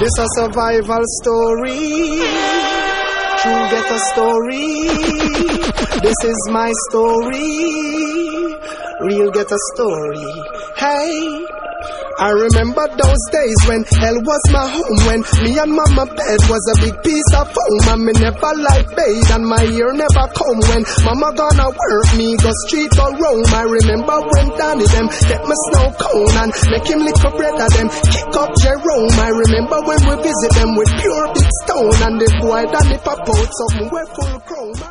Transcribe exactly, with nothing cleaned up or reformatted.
This a survival story, true ghetto story. This is my story, real ghetto story. Hey, I remember those days when hell was my home, when me and mama bed was a big piece of foam, and me never like bathe and my ear never comb. When mama gonna work, me go street or roam. I remember when Danny them get me snow cone and make him lick up bread of them, kick up Jerome. I remember when we visit them with pure big stone, and the boy Danny pop out something we full chrome.